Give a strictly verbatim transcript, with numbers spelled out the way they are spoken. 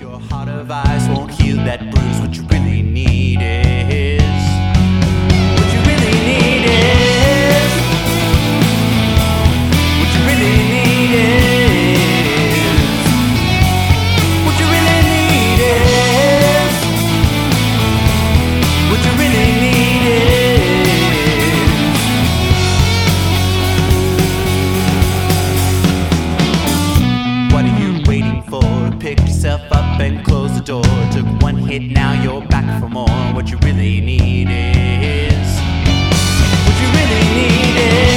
your heart of ice won't heal that bruise. What you really need is, what you really need is, what you really need is, what you really need is, what you really need is. What are you waiting for? Pick yourself up and close the door. Took one hit, now you're back for more. What you really need is, what you really need is.